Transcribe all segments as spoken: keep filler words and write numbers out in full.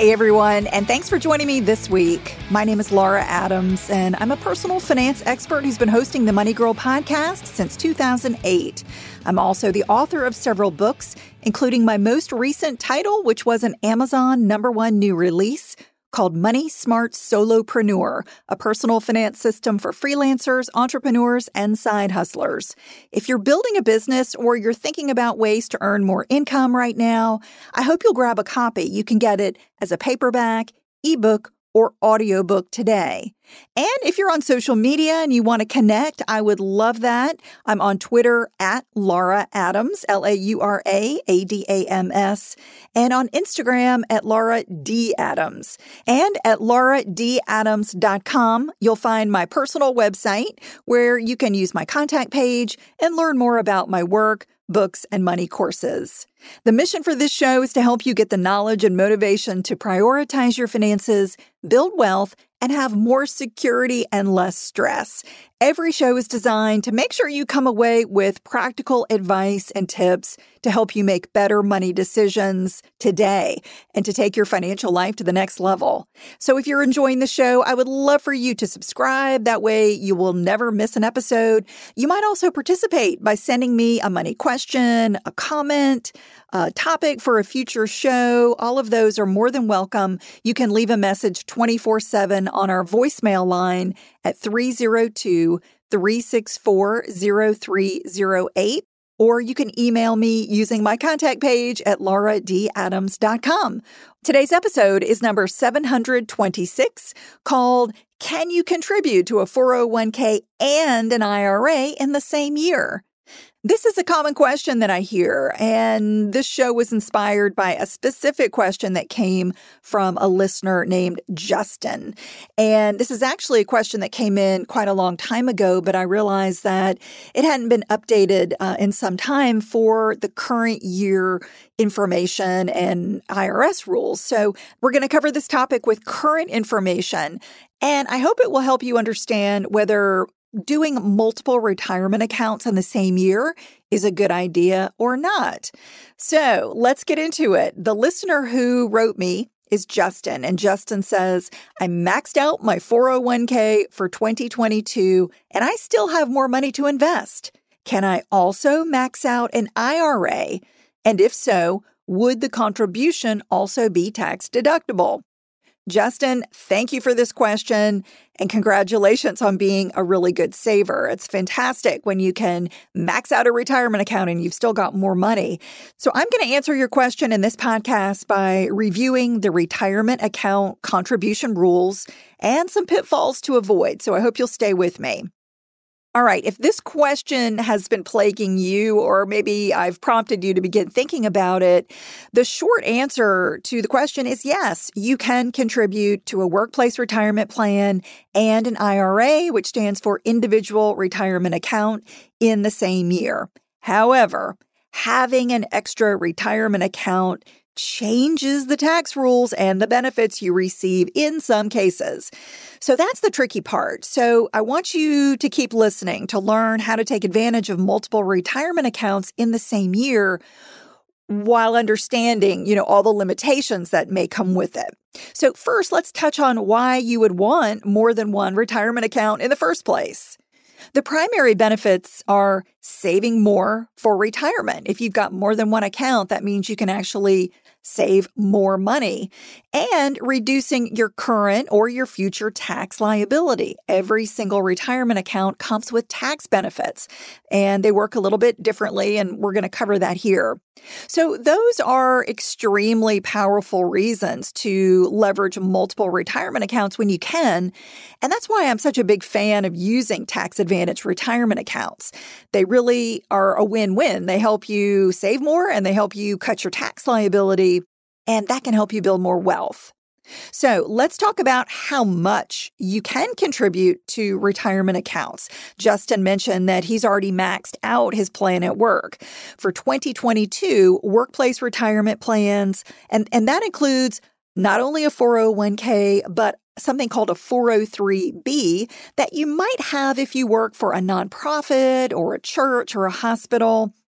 Hey, everyone, and thanks for joining me this week. My name is Laura Adams, and I'm a personal finance expert who's been hosting the Money Girl podcast since two thousand eight. I'm also the author of several books, including my most recent title, which was an Amazon number one new release called Money Smart Solopreneur, a personal finance system for freelancers, entrepreneurs, and side hustlers. If you're building a business or you're thinking about ways to earn more income right now, I hope you'll grab a copy. You can get it as a paperback, ebook, or audiobook today. And if you're on social media and you want to connect, I would love that. I'm on Twitter at Laura Adams, L A U R A A D A M S, and on Instagram at Laura D. Adams. And at laura d adams dot com, you'll find my personal website where you can use my contact page and learn more about my work, books, and money courses. The mission for this show is to help you get the knowledge and motivation to prioritize your finances, build wealth, and have more security and less stress. Every show is designed to make sure you come away with practical advice and tips to help you make better money decisions today and to take your financial life to the next level. So if you're enjoying the show, I would love for you to subscribe. That way you will never miss an episode. You might also participate by sending me a money question, a comment, a topic for a future show. All of those are more than welcome. You can leave a message twenty-four seven on our voicemail line at three oh two, three six four, oh three oh eight, or you can email me using my contact page at laura d adams dot com. Today's episode is number seven hundred twenty-six, called Can You Contribute to a four oh one k and an I R A in the Same Year? This is a common question that I hear, and this show was inspired by a specific question that came from a listener named Justin. And this is actually a question that came in quite a long time ago, but I realized that it hadn't been updated uh, in some time for the current year information and I R S rules. So we're going to cover this topic with current information, and I hope it will help you understand whether doing multiple retirement accounts in the same year is a good idea or not. So let's get into it. The listener who wrote me is Justin, and Justin says, I maxed out my four oh one k for twenty twenty-two, and I still have more money to invest. Can I also max out an I R A? And if so, would the contribution also be tax deductible? Justin, thank you for this question, and congratulations on being a really good saver. It's fantastic when you can max out a retirement account and you've still got more money. So I'm going to answer your question in this podcast by reviewing the retirement account contribution rules and some pitfalls to avoid. So I hope you'll stay with me. All right, if this question has been plaguing you, or maybe I've prompted you to begin thinking about it, the short answer to the question is yes, you can contribute to a workplace retirement plan and an I R A, which stands for Individual Retirement Account, in the same year. However, having an extra retirement account changes the tax rules and the benefits you receive in some cases. So that's the tricky part. So I want you to keep listening to learn how to take advantage of multiple retirement accounts in the same year while understanding, you know, all the limitations that may come with it. So first, let's touch on why you would want more than one retirement account in the first place. The primary benefits are saving more for retirement. If you've got more than one account, that means you can actually save more money and reducing your current or your future tax liability. Every single retirement account comes with tax benefits, and they work a little bit differently, and we're going to cover that here. So those are extremely powerful reasons to leverage multiple retirement accounts when you can. And that's why I'm such a big fan of using tax advantage retirement accounts. They really are a win-win. They help you save more and they help you cut your tax liability, and that can help you build more wealth. So let's talk about how much you can contribute to retirement accounts. Justin mentioned that he's already maxed out his plan at work. For twenty twenty-two, workplace retirement plans, and, and that includes not only a four oh one k, but something called a four oh three b that you might have if you work for a nonprofit or a church or a hospital.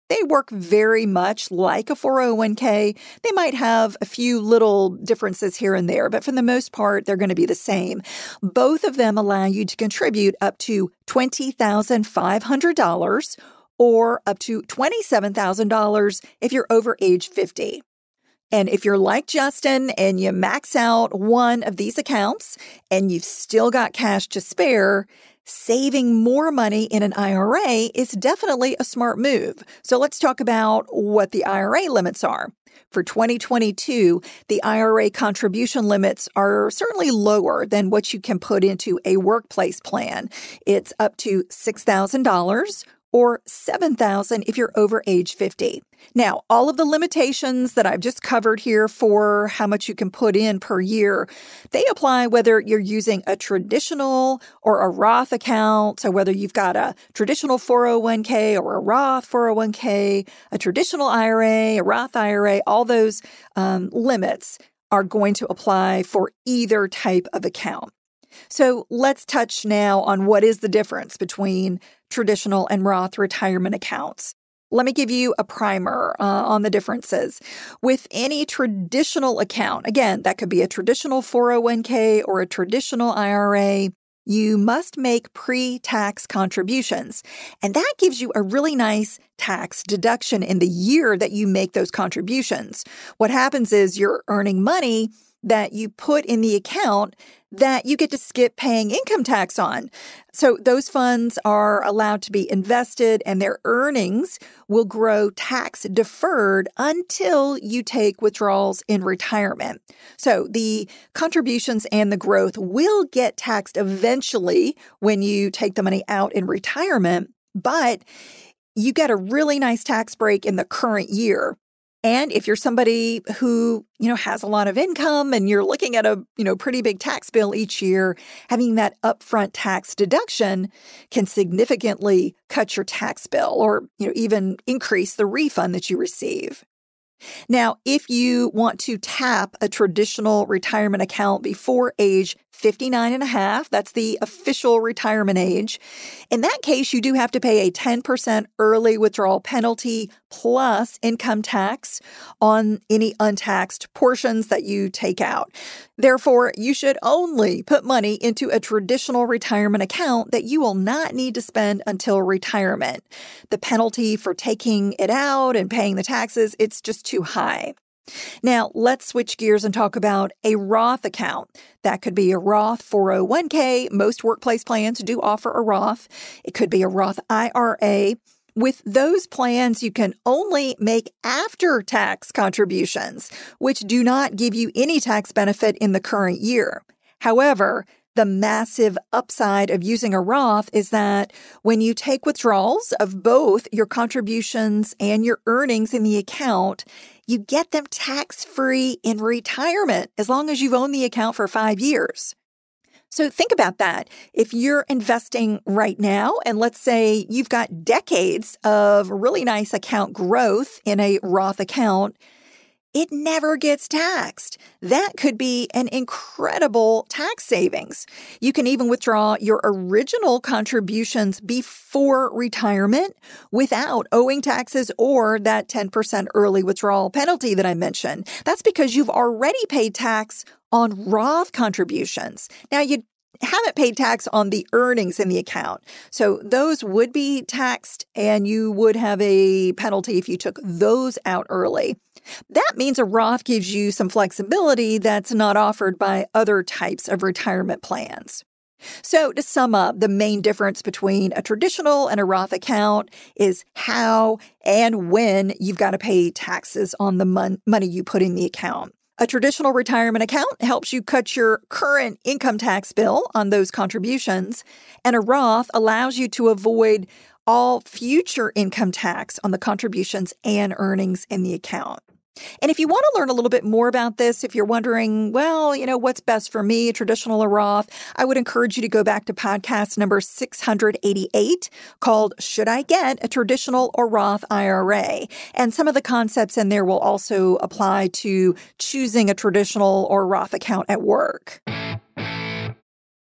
They work very much like a four oh one k. They might have a few little differences here and there, but for the most part, they're going to be the same. Both of them allow you to contribute up to twenty thousand five hundred dollars or up to twenty-seven thousand dollars if you're over age fifty. And if you're like Justin and you max out one of these accounts and you've still got cash to spare, saving more money in an I R A is definitely a smart move. So let's talk about what the I R A limits are. For twenty twenty-two, the I R A contribution limits are certainly lower than what you can put into a workplace plan. It's up to six thousand dollars or seven thousand dollars if you're over age fifty. Now, all of the limitations that I've just covered here for how much you can put in per year, they apply whether you're using a traditional or a Roth account. So whether you've got a traditional four oh one k or a Roth four oh one k, a traditional I R A, a Roth I R A, all those um, limits are going to apply for either type of account. So let's touch now on what is the difference between traditional and Roth retirement accounts. Let me give you a primer uh, on the differences. With any traditional account, again, that could be a traditional four oh one k or a traditional I R A, you must make pre-tax contributions. And that gives you a really nice tax deduction in the year that you make those contributions. What happens is you're earning money that you put in the account that you get to skip paying income tax on. So those funds are allowed to be invested and their earnings will grow tax deferred until you take withdrawals in retirement. So the contributions and the growth will get taxed eventually when you take the money out in retirement, but you get a really nice tax break in the current year. And if you're somebody who, you know, has a lot of income and you're looking at a, you know, pretty big tax bill each year, having that upfront tax deduction can significantly cut your tax bill or, you know, even increase the refund that you receive. Now, if you want to tap a traditional retirement account before age fifty-nine and a half, that's the official retirement age. In that case, you do have to pay a ten percent early withdrawal penalty plus income tax on any untaxed portions that you take out. Therefore, you should only put money into a traditional retirement account that you will not need to spend until retirement. The penalty for taking it out and paying the taxes, it's just too high. Now, let's switch gears and talk about a Roth account. That could be a Roth four oh one k. Most workplace plans do offer a Roth. It could be a Roth I R A. With those plans, you can only make after-tax contributions, which do not give you any tax benefit in the current year. However, the massive upside of using a Roth is that when you take withdrawals of both your contributions and your earnings in the account, you get them tax-free in retirement as long as you've owned the account for five years. So think about that. If you're investing right now, and let's say you've got decades of really nice account growth in a Roth account, it never gets taxed. That could be an incredible tax savings. You can even withdraw your original contributions before retirement without owing taxes or that ten percent early withdrawal penalty that I mentioned. That's because you've already paid tax on Roth contributions. Now, you haven't paid tax on the earnings in the account. So those would be taxed and you would have a penalty if you took those out early. That means a Roth gives you some flexibility that's not offered by other types of retirement plans. So to sum up, the main difference between a traditional and a Roth account is how and when you've got to pay taxes on the mon- money you put in the account. A traditional retirement account helps you cut your current income tax bill on those contributions, and a Roth allows you to avoid all future income tax on the contributions and earnings in the account. And if you want to learn a little bit more about this, if you're wondering, well, you know, what's best for me, traditional or Roth, I would encourage you to go back to podcast number six hundred eighty-eight called Should I Get a Traditional or Roth I R A? And some of the concepts in there will also apply to choosing a traditional or Roth account at work.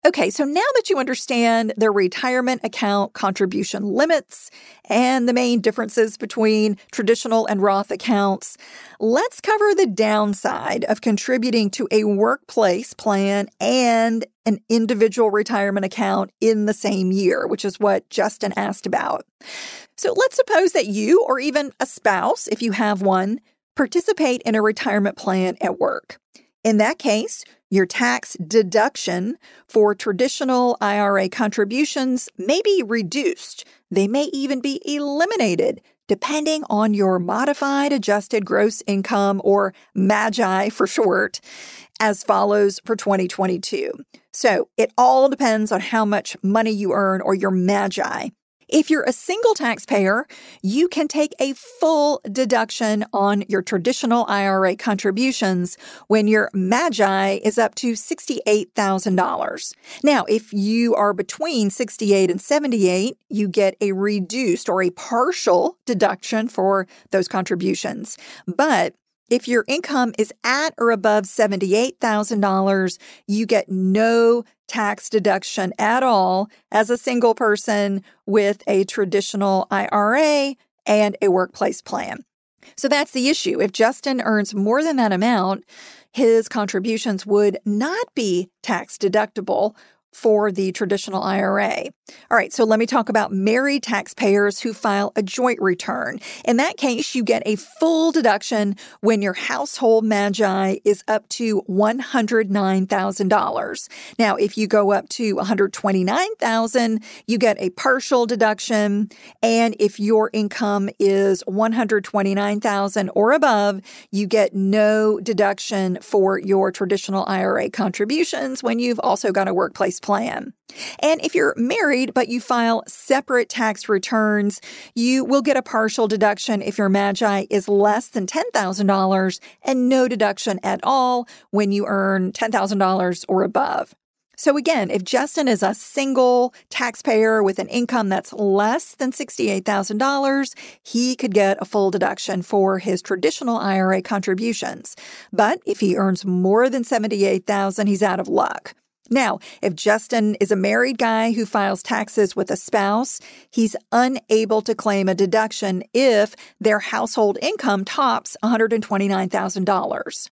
Okay, so now that you understand the retirement account contribution limits and the main differences between traditional and Roth accounts, let's cover the downside of contributing to a workplace plan and an individual retirement account in the same year, which is what Justin asked about. So let's suppose that you, or even a spouse, if you have one, participate in a retirement plan at work. In that case, your tax deduction for traditional I R A contributions may be reduced. They may even be eliminated, depending on your modified adjusted gross income, or MAGI for short, as follows for twenty twenty-two. So it all depends on how much money you earn, or your MAGI. If you're a single taxpayer, you can take a full deduction on your traditional I R A contributions when your MAGI is up to sixty-eight thousand dollars. Now, if you are between sixty-eight and seventy-eight, you get a reduced or a partial deduction for those contributions. But if your income is at or above seventy-eight thousand dollars, you get no tax deduction at all as a single person with a traditional I R A and a workplace plan. So that's the issue. If Justin earns more than that amount, his contributions would not be tax deductible for the traditional I R A. All right, so let me talk about married taxpayers who file a joint return. In that case, you get a full deduction when your household MAGI is up to one hundred nine thousand dollars. Now, if you go up to one hundred twenty-nine thousand dollars, you get a partial deduction. And if your income is one hundred twenty-nine thousand dollars or above, you get no deduction for your traditional I R A contributions when you've also got a workplace plan. And if you're married, but you file separate tax returns, you will get a partial deduction if your MAGI is less than ten thousand dollars and no deduction at all when you earn ten thousand dollars or above. So again, if Justin is a single taxpayer with an income that's less than sixty-eight thousand dollars, he could get a full deduction for his traditional I R A contributions. But if he earns more than seventy-eight thousand dollars, he's out of luck. Now, if Justin is a married guy who files taxes with a spouse, he's unable to claim a deduction if their household income tops one hundred twenty-nine thousand dollars.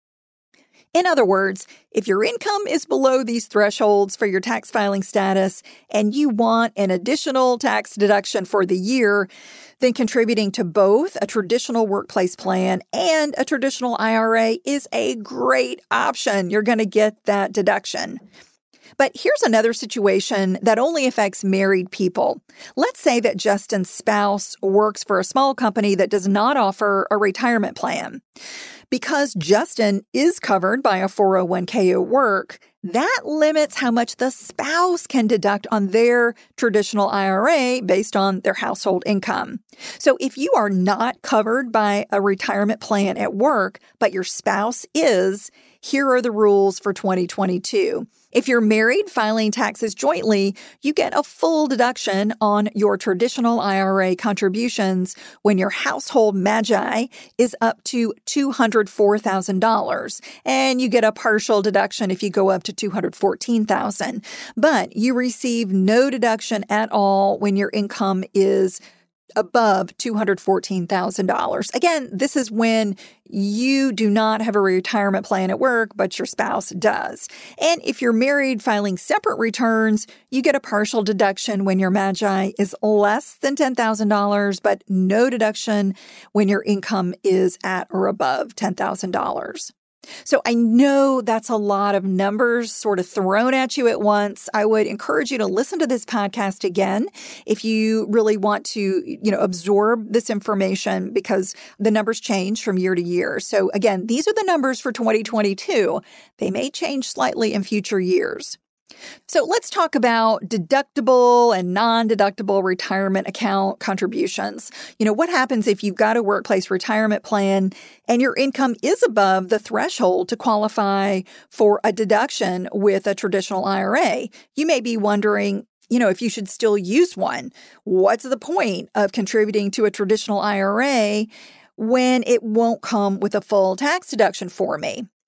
In other words, if your income is below these thresholds for your tax filing status and you want an additional tax deduction for the year, then contributing to both a traditional workplace plan and a traditional I R A is a great option. You're going to get that deduction. But here's another situation that only affects married people. Let's say that Justin's spouse works for a small company that does not offer a retirement plan. Because Justin is covered by a four oh one k at work, that limits how much the spouse can deduct on their traditional I R A based on their household income. So if you are not covered by a retirement plan at work, but your spouse is, here are the rules for twenty twenty-two. If you're married filing taxes jointly, you get a full deduction on your traditional I R A contributions when your household MAGI is up to two hundred four thousand dollars, and you get a partial deduction if you go up to two hundred fourteen thousand dollars. But you receive no deduction at all when your income is above two hundred fourteen thousand dollars. Again, this is when you do not have a retirement plan at work, but your spouse does. And if you're married filing separate returns, you get a partial deduction when your MAGI is less than ten thousand dollars, but no deduction when your income is at or above ten thousand dollars. So I know that's a lot of numbers sort of thrown at you at once. I would encourage you to listen to this podcast again if you really want to, you know, absorb this information, because the numbers change from year to year. So again, these are the numbers for twenty twenty-two. They may change slightly in future years. So let's talk about deductible and non-deductible retirement account contributions. You know, what happens if you've got a workplace retirement plan and your income is above the threshold to qualify for a deduction with a traditional I R A? You may be wondering, you know, if you should still use one. What's the point of contributing to a traditional I R A when it won't come with a full tax deduction for me?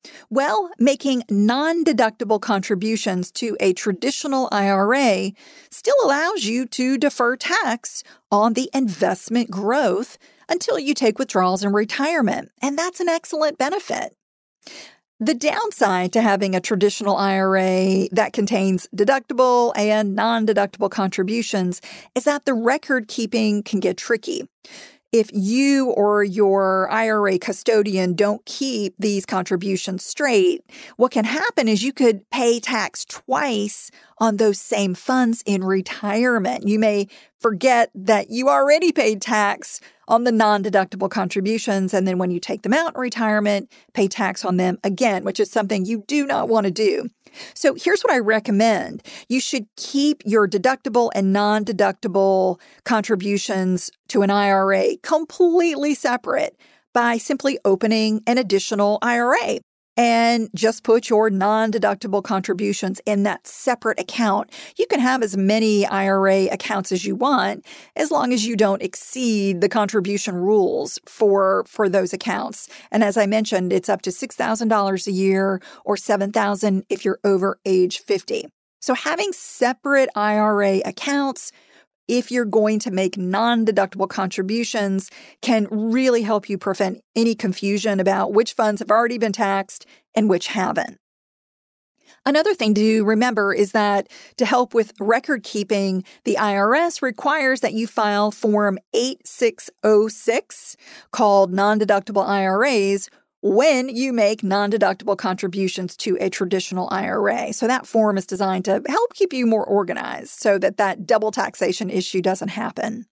Well, making non-deductible contributions to a traditional I R A still allows you to defer tax on the investment growth until you take withdrawals in retirement, and that's an excellent benefit. The downside to having a traditional I R A that contains deductible and non-deductible contributions is that the record keeping can get tricky. If you or your I R A custodian don't keep these contributions straight, what can happen is you could pay tax twice on those same funds in retirement. You may forget that you already paid tax on the non-deductible contributions, and then when you take them out in retirement, pay tax on them again, which is something you do not want to do. So here's what I recommend. You should keep your deductible and non-deductible contributions to an I R A completely separate by simply opening an additional I R A. And just put your non-deductible contributions in that separate account. You can have as many I R A accounts as you want, as long as you don't exceed the contribution rules for, for those accounts. And as I mentioned, it's up to six thousand dollars a year or seven thousand dollars if you're over age fifty. So having separate I R A accounts, if you're going to make non-deductible contributions, can really help you prevent any confusion about which funds have already been taxed and which haven't. Another thing to remember is that to help with record keeping, the I R S requires that you file Form eighty-six oh six, called non-deductible I R As, when you make non-deductible contributions to a traditional I R A. So that form is designed to help keep you more organized so that that double taxation issue doesn't happen.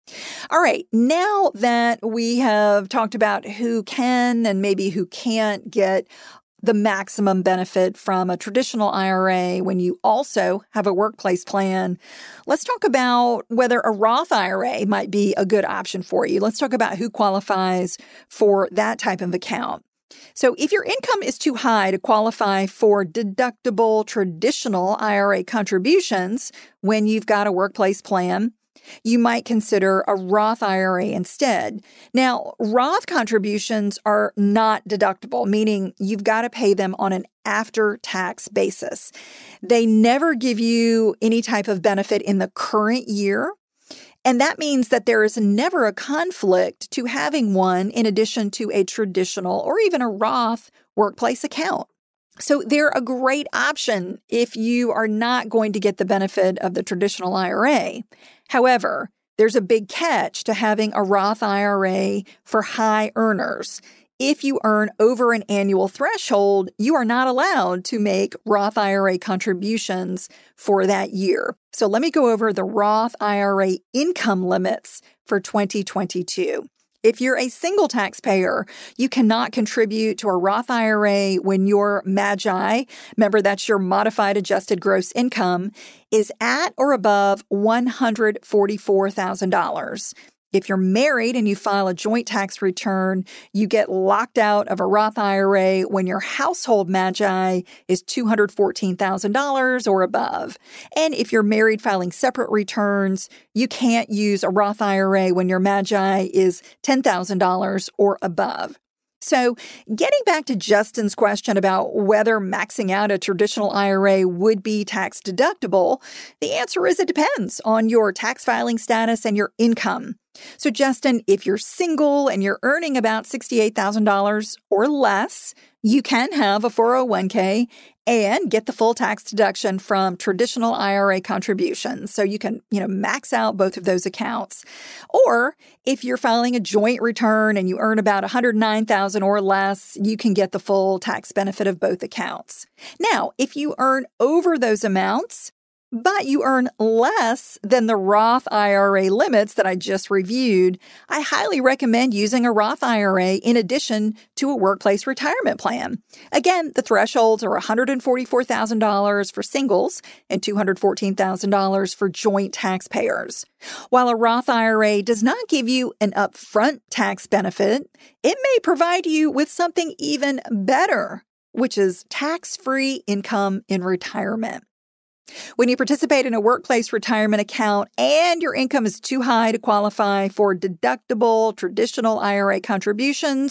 All right, now that we have talked about who can and maybe who can't get the maximum benefit from a traditional I R A when you also have a workplace plan, let's talk about whether a Roth I R A might be a good option for you. Let's talk about who qualifies for that type of account. So if your income is too high to qualify for deductible traditional I R A contributions when you've got a workplace plan, you might consider a Roth I R A instead. Now, Roth contributions are not deductible, meaning you've got to pay them on an after-tax basis. They never give you any type of benefit in the current year, and that means that there is never a conflict to having one in addition to a traditional or even a Roth workplace account. So they're a great option if you are not going to get the benefit of the traditional I R A. However, there's a big catch to having a Roth I R A for high earners. If you earn over an annual threshold, you are not allowed to make Roth I R A contributions for that year. So let me go over the Roth I R A income limits for twenty twenty-two. If you're a single taxpayer, you cannot contribute to a Roth I R A when your MAGI, remember that's your modified adjusted gross income, is at or above one hundred forty-four thousand dollars. If you're married and you file a joint tax return, you get locked out of a Roth I R A when your household MAGI is two hundred fourteen thousand dollars or above. And if you're married filing separate returns, you can't use a Roth I R A when your MAGI is ten thousand dollars or above. So getting back to Justin's question about whether maxing out a traditional I R A would be tax deductible, the answer is it depends on your tax filing status and your income. So Justin, if you're single and you're earning about sixty-eight thousand dollars or less, you can have a four oh one k and get the full tax deduction from traditional I R A contributions. So you can, you know, max out both of those accounts. Or if you're filing a joint return and you earn about one hundred nine thousand dollars or less, you can get the full tax benefit of both accounts. Now, if you earn over those amounts, but you earn less than the Roth I R A limits that I just reviewed, I highly recommend using a Roth I R A in addition to a workplace retirement plan. Again, the thresholds are one hundred forty-four thousand dollars for singles and two hundred fourteen thousand dollars for joint taxpayers. While a Roth I R A does not give you an upfront tax benefit, it may provide you with something even better, which is tax-free income in retirement. When you participate in a workplace retirement account and your income is too high to qualify for deductible traditional I R A contributions,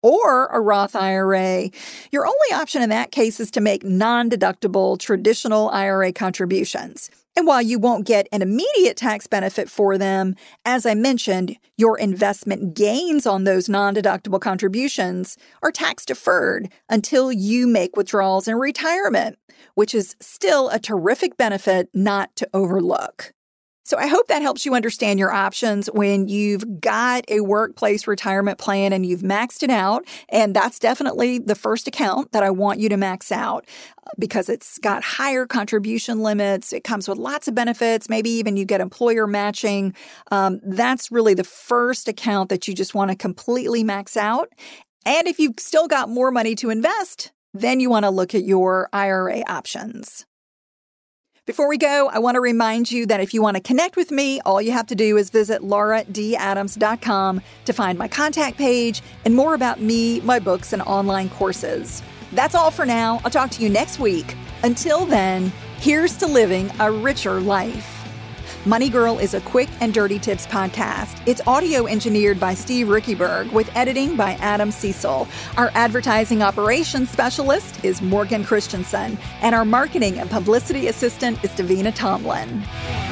or a Roth I R A, your only option in that case is to make non-deductible traditional I R A contributions. And while you won't get an immediate tax benefit for them, as I mentioned, your investment gains on those non-deductible contributions are tax deferred until you make withdrawals in retirement, which is still a terrific benefit not to overlook. So I hope that helps you understand your options when you've got a workplace retirement plan and you've maxed it out. And that's definitely the first account that I want you to max out because it's got higher contribution limits. It comes with lots of benefits. Maybe even you get employer matching. Um, that's really the first account that you just want to completely max out. And if you've still got more money to invest, then you want to look at your I R A options. Before we go, I want to remind you that if you want to connect with me, all you have to do is visit laura d adams dot com to find my contact page and more about me, my books, and online courses. That's all for now. I'll talk to you next week. Until then, here's to living a richer life. Money Girl is a quick and dirty tips podcast. It's audio engineered by Steve Rickyberg with editing by Adam Cecil. Our advertising operations specialist is Morgan Christensen, and our marketing and publicity assistant is Davina Tomlin.